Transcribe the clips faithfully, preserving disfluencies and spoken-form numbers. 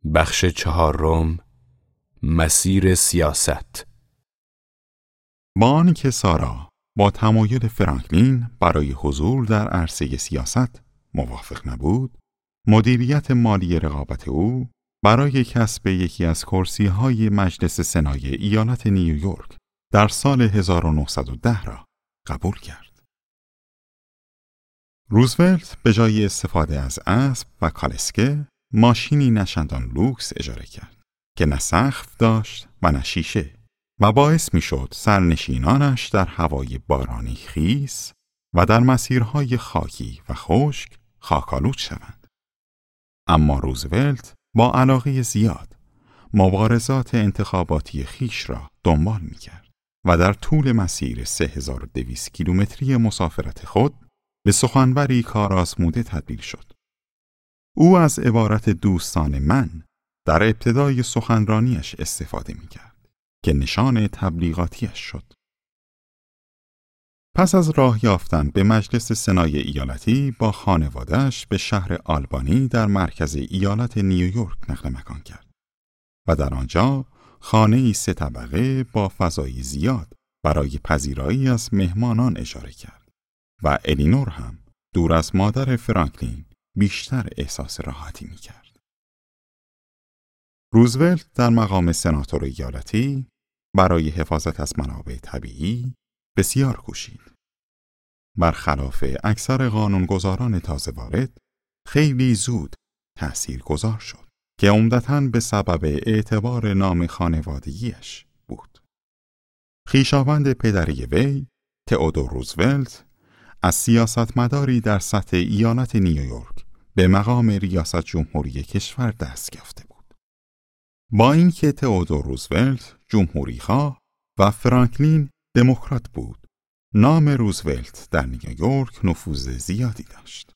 بخش چهارم، مسیر سیاست. با آنکه سارا با تمایل فرانکلین برای حضور در عرصه سیاست موافق نبود، مدیریت مالی رقابت او برای کسب یکی از کرسی‌های مجلس سنای ایالت نیویورک در سال هزار و نهصد و ده را قبول کرد. روزولت به جای استفاده از اسب و کالسکه، ماشینی نچندان لوکس اجاره کرد که نه سقف داشت و نه شیشه و باعث می شد سرنشینانش در هوای بارانی خیس و در مسیرهای خاکی و خشک خاک‌آلود شوند. اما روزولت با علاقه زیاد مبارزات انتخاباتی خیش را دنبال می کرد و در طول مسیر سه هزار و دویست کیلومتری مسافرت خود به سخنوری کارآزموده تبدیل شد. او از عبارت دوستان من در ابتدای سخنرانیش استفاده می کرد که نشان تبلیغاتیش شد. پس از راه یافتن به مجلس سنای ایالتی با خانواده‌اش به شهر آلبانی در مرکز ایالت نیویورک نقل مکان کرد و در آنجا خانه‌ای سه طبقه با فضای زیاد برای پذیرایی از مهمانان اجاره کرد و الینور هم دور از مادر فرانکلین بیشتر احساس راحتی می کرد. روزولت در مقام سناتور ایالتی برای حفاظت از منابع طبیعی بسیار کوشید. برخلاف اکثر قانونگذاران تازه وارد، خیلی زود تأثیر گذار شد که عمدتاً به سبب اعتبار نام خانوادگیش بود. خویشاوند پدری وی، تئودور روزولت، از سیاستمداری در سطح ایالت نیویورک به مقام ریاست جمهوری کشور دست یافته بود. با اینکه تئودور روزولت جمهوری‌خواه و فرانکلین دموکرات بود، نام روزولت در نیویورک نفوذ زیادی داشت.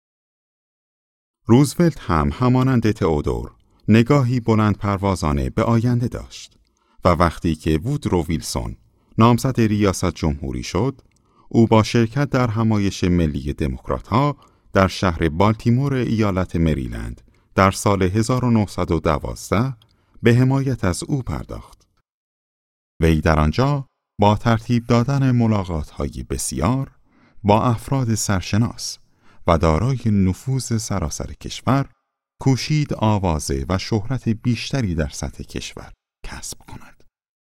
روزولت هم همانند تئودور نگاهی بلند پروازانه به آینده داشت و وقتی که وودرو ویلسون نامزد ریاست جمهوری شد، او با شرکت در همایش ملی دموکرات‌ها در شهر بالتیمور ایالت مریلند در سال هزار و نهصد و دوازده به حمایت از او پرداخت. وی در آنجا با ترتیب دادن ملاقات‌های بسیار با افراد سرشناس و دارای نفوذ سراسر کشور کوشید آوازه و شهرت بیشتری در سطح کشور کسب کند.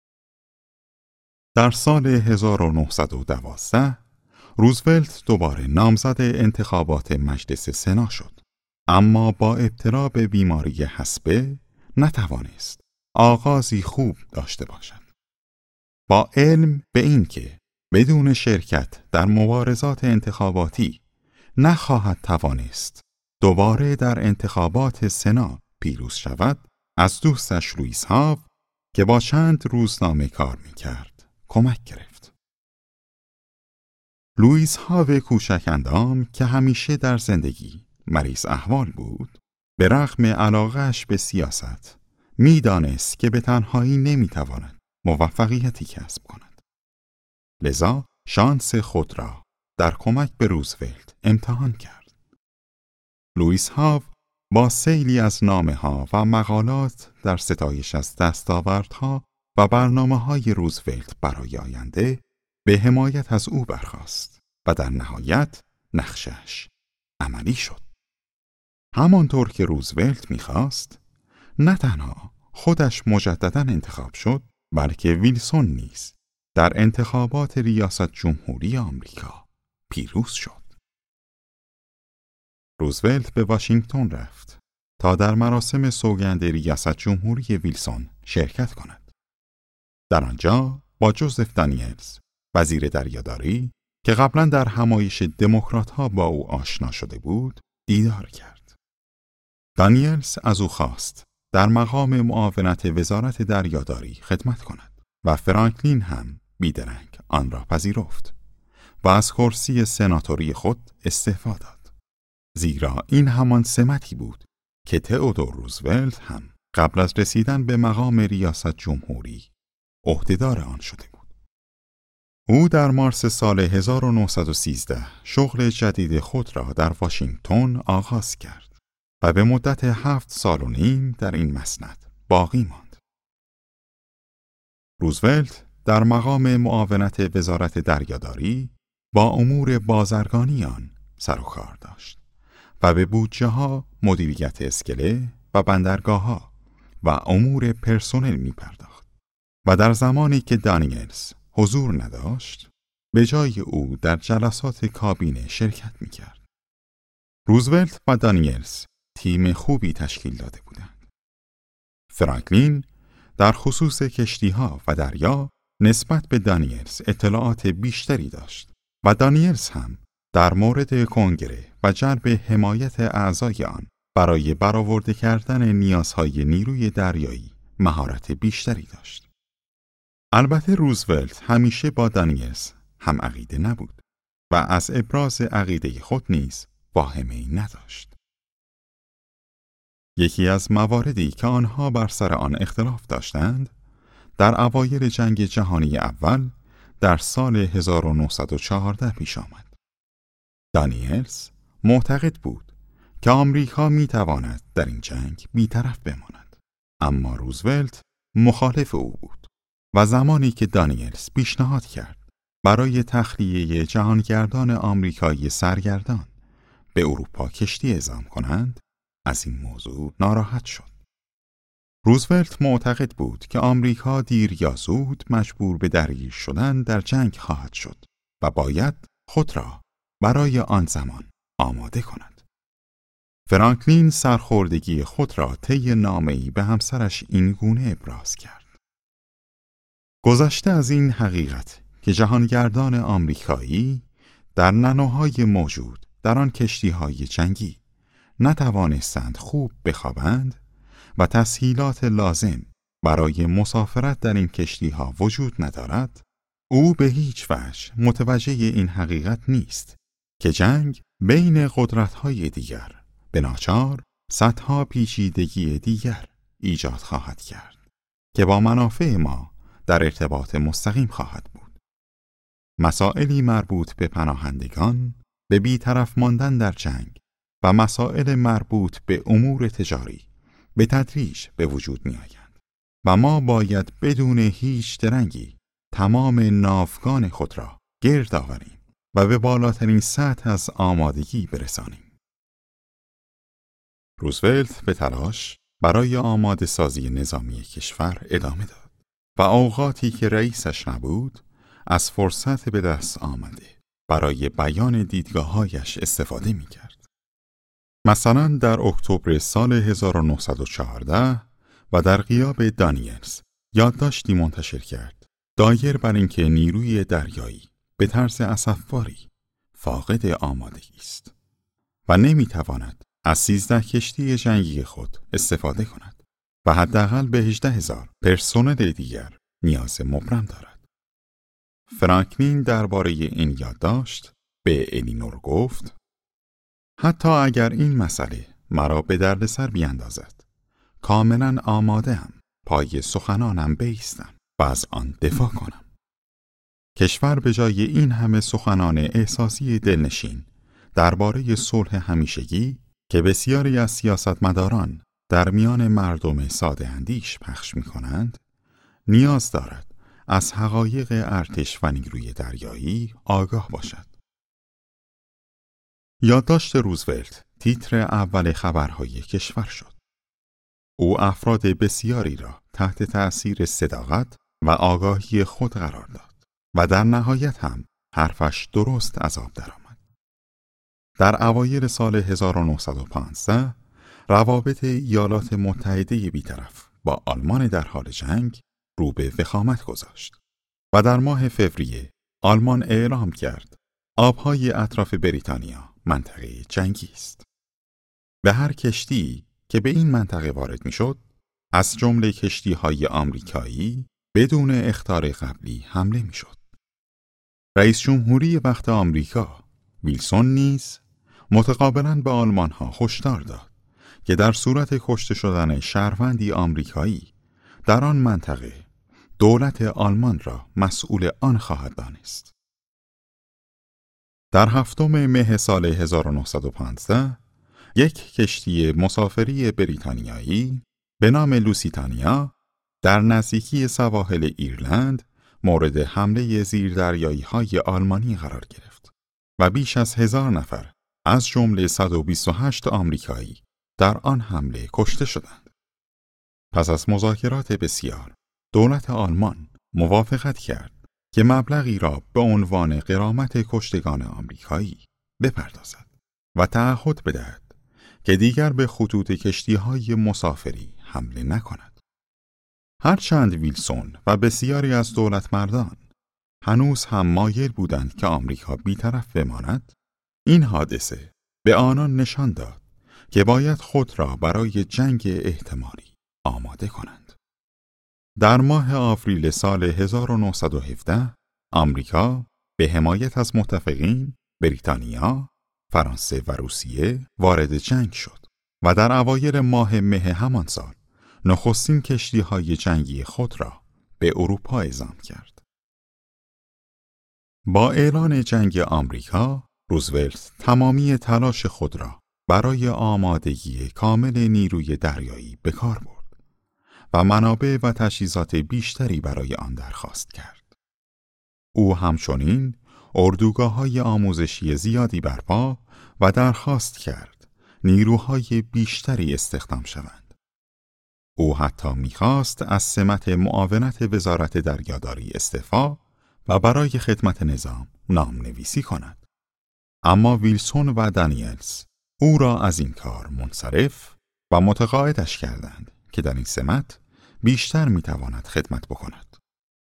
در سال هزار و نهصد و دوازده روزولت دوباره نامزد انتخابات مجلس سنا شد، اما با ابتلا به بیماری حصبه نتوانست آغازی خوب داشته باشد. با علم به این که بدون شرکت در مبارزات انتخاباتی نخواهد توانست دوباره در انتخابات سنا پیروز شود، از دوستش لوئیس هاو که با چند روزنامه کار می‌کرد کمک گرفت. لوئیس هاو کوچک اندام که همیشه در زندگی مریض احوال بود، به رغم علاقه‌اش به سیاست می‌دانست که به تنهایی نمی‌تواند موفقیتی کسب کند. لذا شانس خود را در کمک به روزولت امتحان کرد. لوئیس هاو با سیلی از نامه‌ها و مقالات در ستایش از دستاوردها و برنامه‌های روزولت برای آینده به حمایت از او برخاست و در نهایت نقشش عملی شد. همانطور که روزولت می‌خواست، نه تنها خودش مجدداً انتخاب شد، بلکه ویلسون نیز در انتخابات ریاست جمهوری آمریکا پیروز شد. روزولت به واشنگتن رفت تا در مراسم سوگند ریاست جمهوری ویلسون شرکت کند. در آنجا با جوزف دانیلز، وزیر دریاداری که قبلا در همایش دموکرات‌ها با او آشنا شده بود، دیدار کرد. دانیلز از او خواست در مقام معاونت وزارت دریاداری خدمت کند و فرانکلین هم بیدرنگ آن را پذیرفت و از کرسی سناتوری خود استعفا داد، زیرا این همان سمتی بود که تئودور روزولت هم قبل از رسیدن به مقام ریاست جمهوری عهدهدار آن شده بود. او در مارس سال هزار و نهصد و سیزده شغل جدید خود را در واشنگتن آغاز کرد و به مدت هفت سال و نیم در این مسند باقی ماند. روزولت در مقام معاونت وزارت دریاداری با امور بازرگانی آن سر و کار داشت و به بودجه ها، مدیریت اسکله و بندرگاه ها و امور پرسنل می پرداخت و در زمانی که دانیلز حضور نداشت به جای او در جلسات کابینه شرکت می کرد. روزولت و دانیلز تیم خوبی تشکیل داده بودند. فرانکلین در خصوص کشتی‌ها و دریا نسبت به دانیلز اطلاعات بیشتری داشت و دانیلز هم در مورد کنگره و جلب حمایت اعضای آن برای برآورده کردن نیازهای نیروی دریایی مهارت بیشتری داشت. البته روزولت همیشه با دانیلز هم عقیده نبود و از ابراز عقیده خود نیز واهمه‌ای نداشت. یکی از مواردی که آنها بر سر آن اختلاف داشتند در اوایل جنگ جهانی اول در سال هزار و نهصد و چهارده پیش آمد. دانیلز معتقد بود که آمریکا می تواند در این جنگ بی‌طرف بماند، اما روزولت مخالف او بود و زمانی که دانیلز پیشنهاد کرد برای تخلیه جهانگردان آمریکایی سرگردان به اروپا کشتی اعزام کنند، از این موضوع ناراحت شد. روزولت معتقد بود که آمریکا دیر یا زود مجبور به درگیر شدن در جنگ خواهد شد و باید خود را برای آن زمان آماده کند. فرانکلین سرخوردگی خود را طی نامه‌ای به همسرش این گونه ابراز کرد: گذشته از این حقیقت که جهانگردان آمریکایی در ننوهای موجود در آن کشتی‌های جنگی نتوانستند خوب بخوابند و تسهیلات لازم برای مسافرت در این کشتی‌ها وجود ندارد، او به هیچ وجه متوجه این حقیقت نیست که جنگ بین قدرت‌های دیگر به ناچار صدها پیچیدگی دیگر ایجاد خواهد کرد که با منافع ما در ارتباط مستقیم خواهد بود. مسائلی مربوط به پناهندگان، به بی‌طرف ماندن در جنگ و مسائل مربوط به امور تجاری به تدریج به وجود می آیند و ما باید بدون هیچ درنگی تمام ناوگان خود را گرد آوریم و به بالاترین سطح از آمادگی برسانیم. روزولت به تلاش برای آماده سازی نظامی کشور ادامه داد و اوقاتی که رئیسش نبود از فرصت به دست آمده برای بیان دیدگاه‌هایش استفاده می کرد. مثلا در اکتبر سال هزار و نهصد و چهارده و در غیاب دانیلز یادداشتی منتشر کرد دایر بر اینکه نیروی دریایی به طرز اسفباری فاقد آمادگی است و نمیتواند از سیزده کشتی جنگی خود استفاده کند و حداقل به هجده هزار پرسنل دیگر نیاز مبرم دارد. فرانکلین درباره این یادداشت به الینور گفت: حتی اگر این مسئله مرا به دردسر بیندازد، کاملا آماده‌ام پای سخنانم بایستم و از آن دفاع کنم. کشور به جای این همه سخنان احساسی دلنشین درباره صلح همیشگی که بسیاری از سیاستمداران در میان مردم ساده اندیش پخش می کنند، نیاز دارد از حقایق ارتش و نیروی دریایی آگاه باشد. یادداشت روزولت تیتر اول خبرهای کشور شد. او افراد بسیاری را تحت تأثیر صداقت و آگاهی خود قرار داد و در نهایت هم حرفش درست از آب درآمد. در اوایل سال هزار و نهصد و پانزده روابط ایالات متحده بی‌طرف با آلمان در حال جنگ رو به وخامت گذاشت و در ماه فوریه آلمان اعلام کرد آبهای اطراف بریتانیا منطقه جنگی است. به هر کشتی که به این منطقه وارد میشد، از جمله کشتی‌های آمریکایی بدون اخطار قبلی حمله میشد. رئیس جمهوری وقت آمریکا ویلسون نیز متقابلاً به آلمان‌ها هشدار داد که در صورت کشته شدن شهروندی آمریکایی در آن منطقه دولت آلمان را مسئول آن خواهد دانست. در هفتم مه سال هزار و نهصد و پانزده یک کشتی مسافری بریتانیایی به نام لوسیتانیا در نزدیکی سواحل ایرلند مورد حمله زیردریایی‌های آلمانی قرار گرفت و بیش از هزار نفر از جمله صد و بیست و هشت آمریکایی در آن حمله کشته شدند. پس از مذاکرات بسیار، دولت آلمان موافقت کرد که مبلغی را به عنوان غرامت کشتگان آمریکایی بپردازد و تعهد بدهد که دیگر به خطوط کشتی‌های مسافری حمله نکند. هرچند ویلسون و بسیاری از دولتمردان هنوز هم مایل بودند که آمریکا بی‌طرف بماند، این حادثه به آنان نشان داد که باید خود را برای جنگ احتمالی آماده کنند. در ماه آوریل سال هزار و نهصد و هفده آمریکا به حمایت از متفقین بریتانیا، فرانسه و روسیه وارد جنگ شد و در اوایل ماه مه همان سال نخستین کشتی‌های جنگی خود را به اروپا اعزام کرد. با اعلان جنگ آمریکا، روزولت تمامی تلاش خود را برای آمادگی کامل نیروی دریایی به کار برد و منابع و تجهیزات بیشتری برای آن درخواست کرد. او همچنین اردوگاه‌های آموزشی زیادی برپا و درخواست کرد نیروهای بیشتری استخدام شوند. او حتی می‌خواست از سمت معاونت وزارت دریاداری استعفا و برای خدمت نظام نام‌نویسی کند. اما ویلسون و دانیلز او را از این کار منصرف و متقاعدش کردند که در این سمت بیشتر می‌تواند خدمت بکند.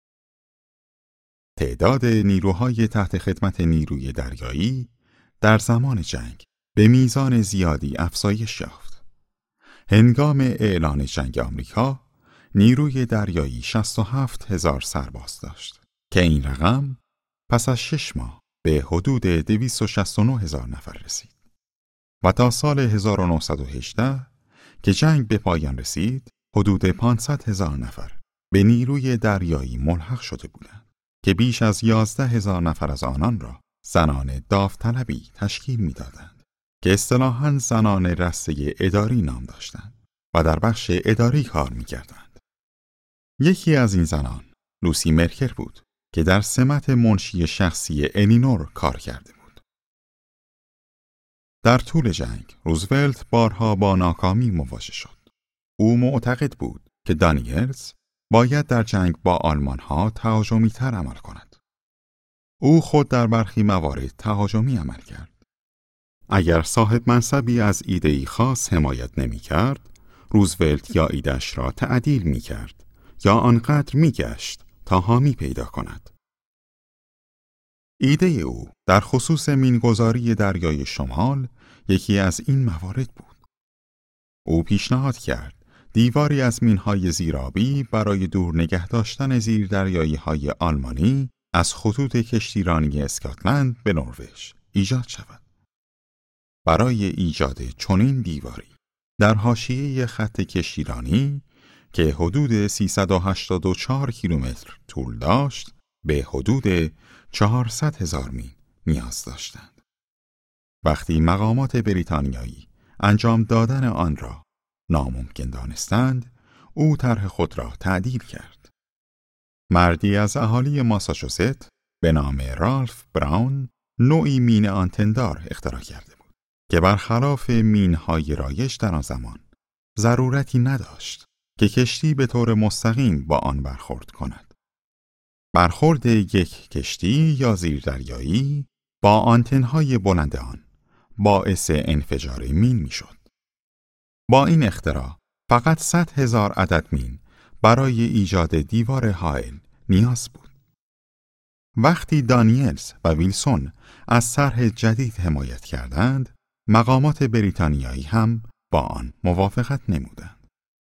تعداد نیروهای تحت خدمت نیروی دریایی در زمان جنگ به میزان زیادی افزایش یافت. هنگام اعلان جنگ آمریکا، نیروی دریایی شصت و هفت هزار سرباز داشت که این رقم پس از شش ماه به حدود دویست و شصت و نه هزار نفر رسید و تا سال هزار و نهصد و هجده که جنگ به پایان رسید، حدود پانصد هزار نفر به نیروی دریایی ملحق شده بودند که بیش از یازده هزار نفر از آنان را زنان داوطلبی تشکیل می‌دادند که اصطلاحاً زنان رسته اداری نام داشتند و در بخش اداری کار می‌کردند. یکی از این زنان لوسی مرکر بود که در سمت منشی شخصی الینور کار کرده بود. در طول جنگ روزولت بارها با ناکامی مواجه شد. او معتقد بود که دانیلز باید در جنگ با آلمان‌ها تهاجمی تر عمل کند. او خود در برخی موارد تهاجمی عمل کرد. اگر صاحب منصبی از ایده‌ای خاص حمایت نمی کرد، روزولت یا ایده‌اش را تعدیل می کرد یا آنقدر می گشت تا حامی پیدا کند. ایده او در خصوص مینگذاری دریای شمال یکی از این موارد بود. او پیشنهاد کرد دیواری از مینهای زیرآبی برای دور نگه داشتن زیردریایی‌های آلمانی از خطوط کشتیرانی اسکاتلند به نروژ ایجاد شود. برای ایجاد چنین دیواری در حاشیه خط کشتیرانی که حدود سیصد و هشتاد و چهار کیلومتر طول داشت، به حدود چهارصد هزار میل نیاز داشتند. وقتی مقامات بریتانیایی انجام دادن آن را ناممکن دانستند، او طرح خود را تعدیل کرد. مردی از اهالی ماساچوست به نام رالف براون نوعی مین آنتندار اختراع کرده بود که برخلاف مین‌های رایج در آن زمان ضرورتی نداشت که کشتی به طور مستقیم با آن برخورد کند. برخورد یک کشتی یا زیردریایی با آنتن‌های بلند آن باعث انفجار مین می‌شد. با این اختراع فقط صد هزار عدد مین برای ایجاد دیوار حائل نیاز بود. وقتی دانیلز و ویلسون از طرح جدید حمایت کردند، مقامات بریتانیایی هم با آن موافقت نمودند.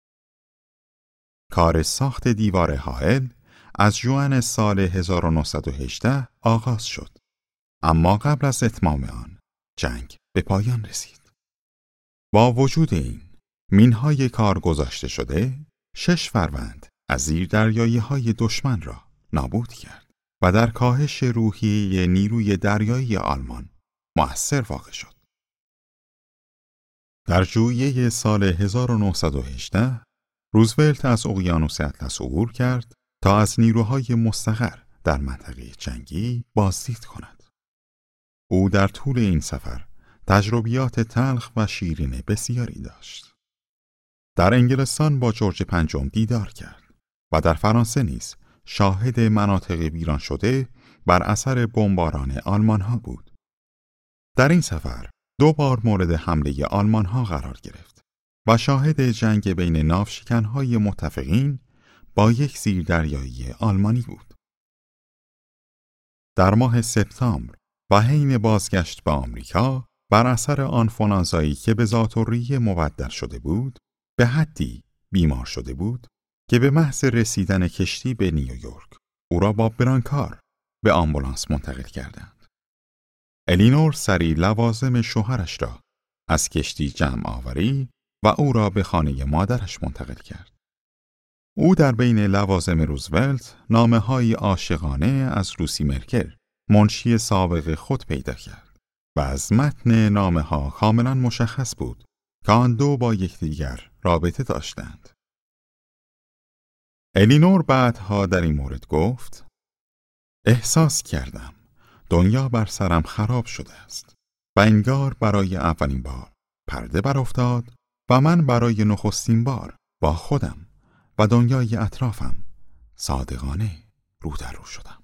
کار ساخت دیوار حائل از ژوئن سال هزار و نهصد و هجده آغاز شد، اما قبل از اتمام آن جنگ به پایان رسید. با وجود این مین‌های کار گذاشته شده شش فروند از زیردریایی‌های دشمن را نابود کرد و در کاهش روحیه نیروی دریایی آلمان مؤثر واقع شد. در ژوئیه سال هزار و نهصد و هجده روزولت از اقیانوس اطلس عبور کرد تا از نیروهای مستقر در منطقه جنگی بازدید کند. او در طول این سفر تجربیات تلخ و شیرین بسیاری داشت. در انگلستان با جورج پنجم دیدار کرد و در فرانسه نیز شاهد مناطق ویران شده بر اثر بمباران آلمان ها بود. در این سفر دو بار مورد حمله آلمان ها قرار گرفت و شاهد جنگ بین ناوشکنهای متفقین با یک زیردریایی آلمانی بود. در ماه سپتامبر و حین بازگشت به آمریکا بر اثر آنفولانزایی که به ذات‌الریه مبدل شده بود، به حدی بیمار شده بود که به محض رسیدن کشتی به نیویورک او را با برانکار به آمبولانس منتقل کردند. الینور سریع لوازم شوهرش را از کشتی جمع آوری و او را به خانه مادرش منتقل کرد. او در بین لوازم روزولت نامه‌های عاشقانه از لوسی مرکل، منشی سابق خود پیدا کرد و از متن نامه‌ها کاملاً مشخص بود که آن دو با یکدیگر رابطه داشتند. الینور بعدها در این مورد گفت: احساس کردم دنیا بر سرم خراب شده است و انگار برای اولین بار پرده برافتاد و من برای نخستین بار با خودم و دنیای اطرافم صادقانه رو در رو شدم.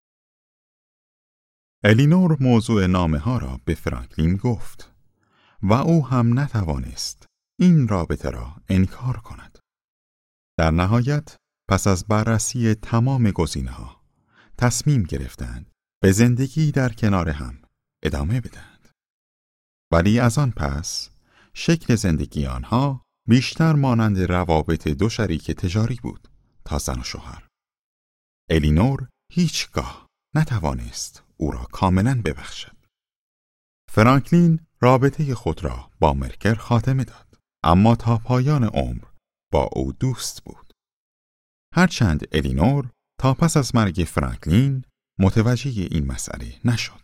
الینور موضوع نامه ها را به فرانکلین گفت و او هم نتوانست این رابطه را انکار کند. در نهایت پس از بررسی تمام گزینه‌ها تصمیم گرفتند به زندگی در کنار هم ادامه بدهند. ولی از آن پس شکل زندگی آنها بیشتر مانند روابط دو شریک تجاری بود تا زن و شوهر. الینور هیچگاه نتوانست او را کاملاً ببخشد. فرانکلین رابطه خود را با مرکل خاتمه داد، اما تا پایان عمر با او دوست بود. هرچند الینور تا پس از مرگ فرانکلین متوجه این مسئله نشد.